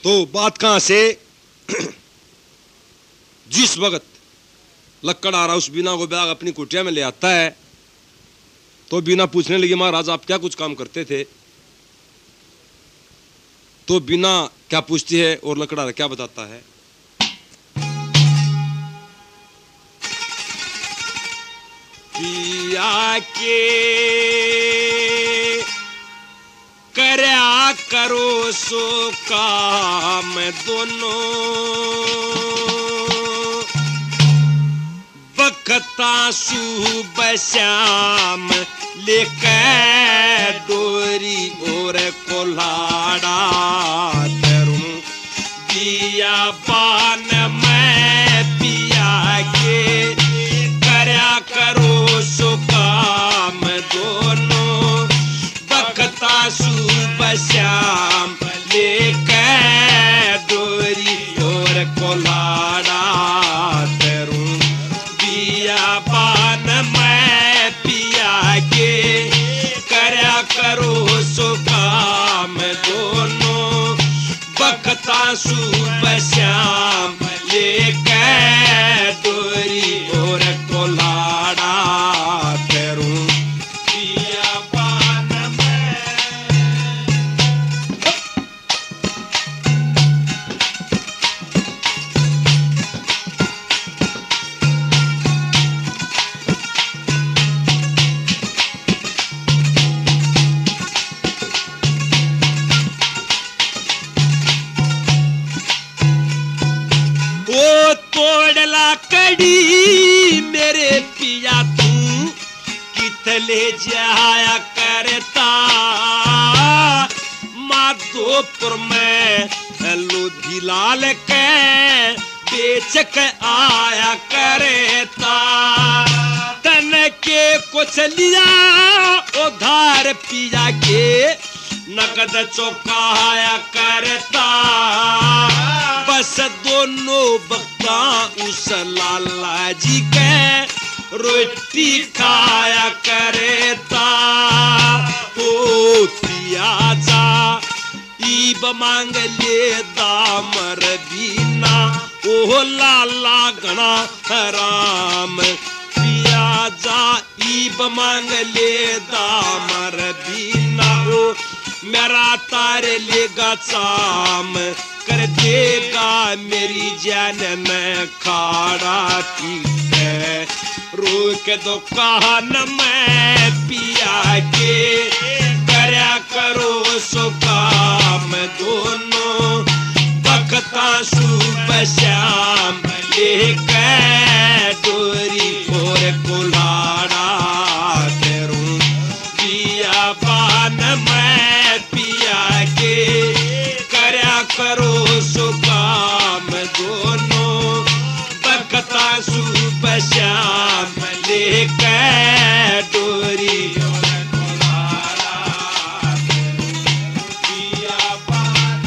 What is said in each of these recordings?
तो बात कहां से जिस वक्त लक्कड़हारा उस बीना को बैग अपनी कुटिया में ले आता है तो बीना पूछने लगी महाराज आप क्या कुछ काम करते थे। तो बीना क्या पूछती है और लक्कड़हारा क्या बताता है। पिया के करया करो सो काम दोनों बखता सुबह श्याम लेकर डोरी और कोल्हाड़ा धरूं दिया पान मैं पिया के करया करो सो काम दोनों बखता सुबह श्याम लेकर डोरी और कोल्हाड़ा धरूं दिया पान मैं पिया के करया करो सो काम दोनों बखता सुबह श्याम लेकर डोरी और कोल्हाड़ा धरूं दिया पान मैं। ओ तोड़ला कड़ी मेरे पिया तू कितले जाया करता माधोपुर में लोधीलाल के बेच के आया करता तन के कुछ लिया उधार पिया के नगद चौकाया करता बस दोनों बख्ता उस लाला जी के रोटी खाया करता ओ पिया जा ईब मांग ले दामर बीना ओ लाला गणा राम पिया जा ईब मांग ले दामर बीना ओ मेरा तार लेगा चाम कर देगा मेरी जान में खाड़ा ठीक है रोक दो कान मैं पिया के करया करो सो काम दोनों बखता सुबह श्याम लेकर डोरी और कुल्हाड़ा धरूं दिया पान मैं पिया के करया करो सो काम दोनों बखता सुबह श्याम लेकर डोरी और कुल्हाड़ा दिया पान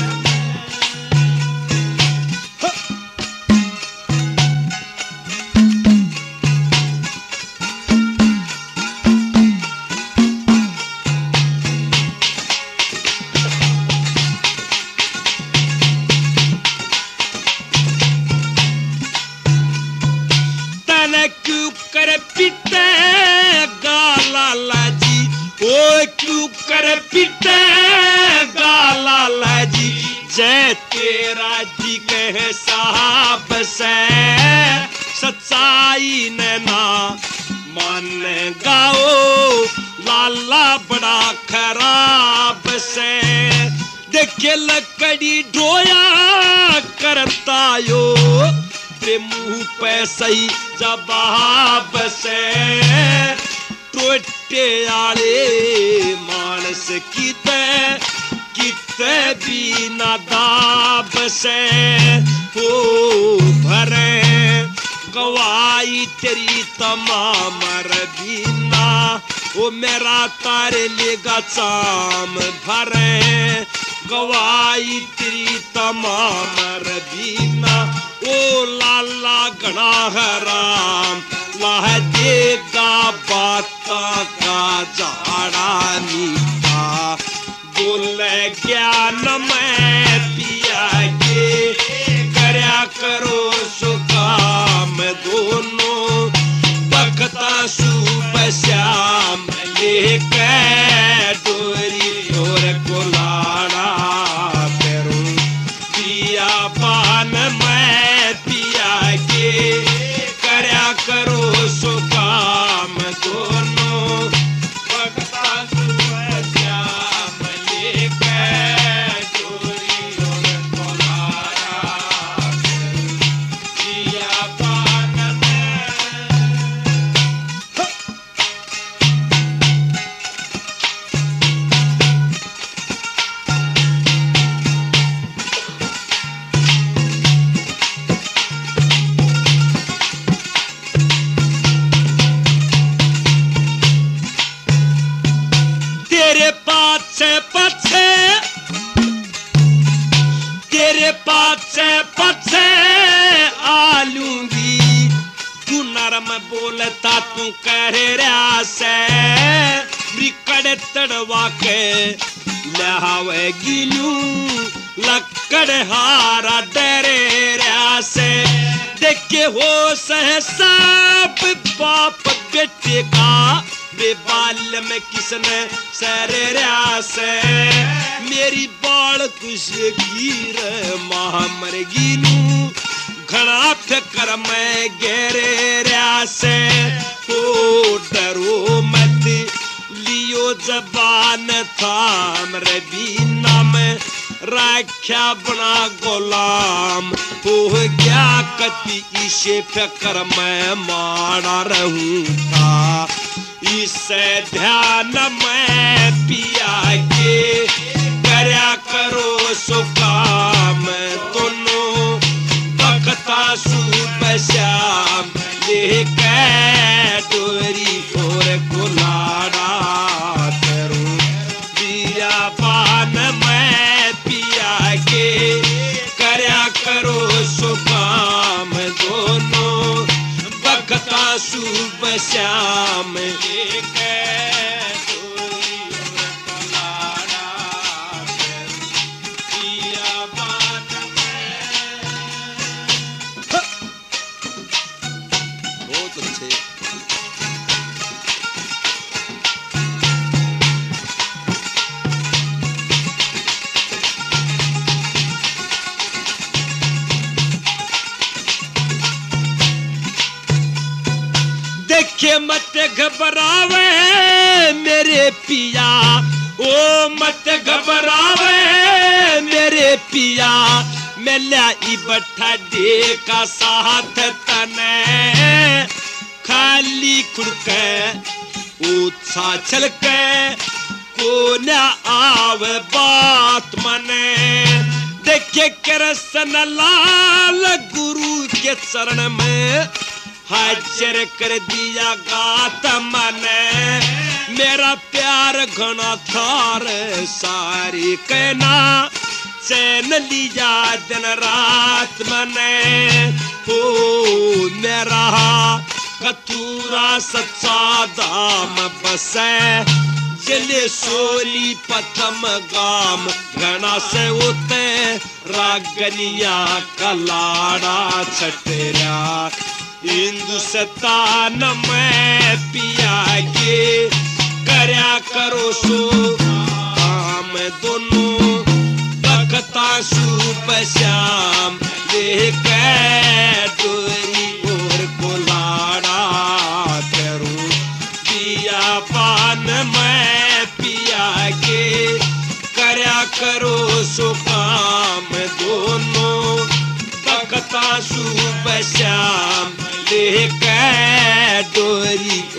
क्यों कर पिटे गाला जी ओ क्यों कर पिटे गाला जी जय तेरा जी कह साहब से सच्चाई ने ना मान गाओ लाला बड़ा खराब से देखे लकड़ी ढोया करता यो मुंह पे सही जवाब से टोटे आले मानस किते भी नदाब से हो भरे गवाई तेरी तमाम रबीना ओ मेरा तारे लेगा चाम भरे गवाई तेरी तमाम रबीना ओ लाला गणा हराम लाह देगा बाता का जाड़ा मीठा बोले ज्ञान में पिया पाछे पाछे आलूंगी, तू नरम बोलता तू कह रहा से, बिकड़ तड़वा के लहावे गिलू, लक्कड़ हारा डरे रहा से। देखे हो सहसा बाप बेटे का, बेबाल में किसने सरे रहा से, मेरी बाल कुछ गिर महामर गिलू, घना फेकर मैं गेरे रहा से। ओ डरो मत लियो जबान थाम रे बीना में, राख्या बना गुलाम हो गया कति, इसे फेकर मैं मारा रहूं था। इसे ध्यान में पिया के करया करो सो काम, दोनों बखता सुबह शाम, लेके डोरी और गुलाड़ा करूं, दिया पान में पिया के करया करो सो काम, दोनों बखता सुबह शाम, लेके डोरी और गुलाड़ा करूं, दिया पान में। बहुत अच्छे। देखे मत घबरावे मेरे पिया, ओ मत घबरावे मेरे पिया, मैं लाई बठा दे का साथ तने, खाली खुड़के उत्साह छलके को न आवे बात मने। देखे कृष्ण लाल गुरु के चरण में हाजिर कर दिया गात मने, मेरा प्यार घना थार सारी कहना, चैन लिया दिन रात मने। हो मेरा कतूरा सच्चा दाम बसे, चले सोली पथम गाम, घना से उते रागनिया कलाड़ा छटेरा, हिंदुस्तान में पिया के करया करो सो काम, दोनों बखता सुबह शाम, लेके डोरी और गुलाड़ा करूं, दिया पान में पिया के करया करो सो काम, दोनों बखता सुबह शाम, लेके डोरी